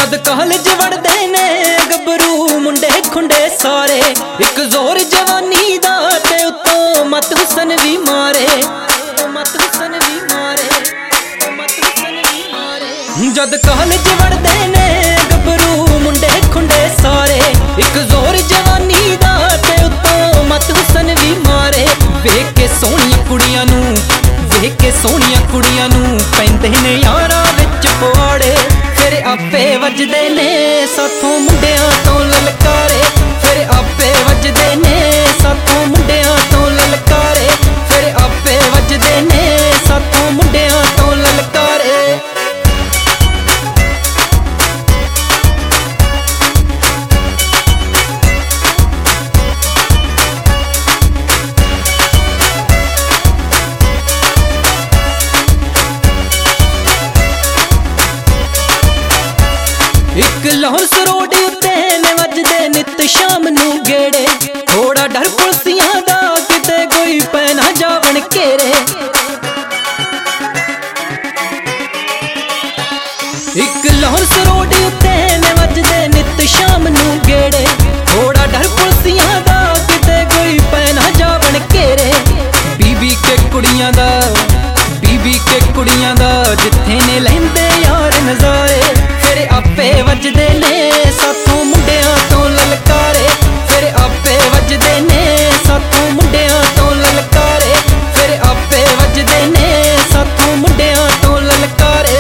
जद कॉलेज वड़दे ने गबरू मुंडे खुंडे सारे, एक जोर जवानी दा ते उत्तों मत हुसन भी मारे, मत हुसन भी मारे, मत हुसन भी मारे। जद कॉलेज वड़दे ने गबरू मुंडे खुंडे सारे, एक जोर जवानी दा ते उत्तों मत हुसन भी मारे। वेख के सोहणियां कुड़ियां नू, वेख के सोहणियां कुड़ियां नू पैंदे ने यारां विच पवाड़े, फिर आपे वजदे ने साथों मुंडियां तो ललकारे, फिर आपे वजदे ने साथों मुंडियां तो ललकारे, फिर आपे वजदे ने साथों मुंडियां तो ललकारे। एक लाहौर सरोड़ी उत्ते ने वजदे नित शाम नू गेड़े, थोड़ा डर पुलसियां दा किते कोई पैना जावन घेरे। एक लाहौर सरोड़ी उत्ते ने वजदे नित शाम नू गेड़े, थोड़ा डर पुलसियां दा किते कोई पैना जावन घेरे। बीबी के कुड़ियां दा, बीबी के कुड़ियां दा जिथे ने लैंदे यार नजारे, फिर आपे वजदे ने साथों मुंडियां तो ललकारे, फिर आपे वजदे ने साथों मुंडियां तो ललकारे, फिर आपे वजदे ने साथों मुंडियां तो ललकारे।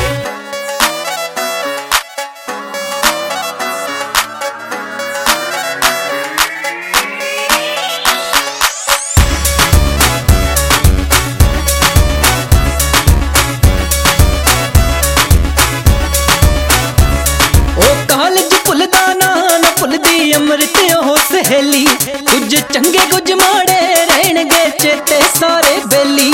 अमृत हो सहेली, कुछ चंगे कुछ माड़े रहणगे चेते सारे बेली।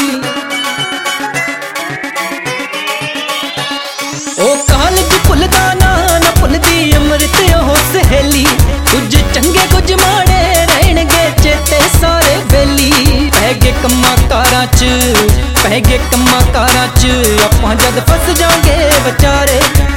ओ कॉलेज भुलदा ना न भुलदी अमृत हो सहेली, कुछ चंगे कुछ माड़े रहणगे चेते सारे बेली। पै गए कम्मा कारां च, पै गए कम्मा कारां च, आपां जद फस जांगे बेचारे,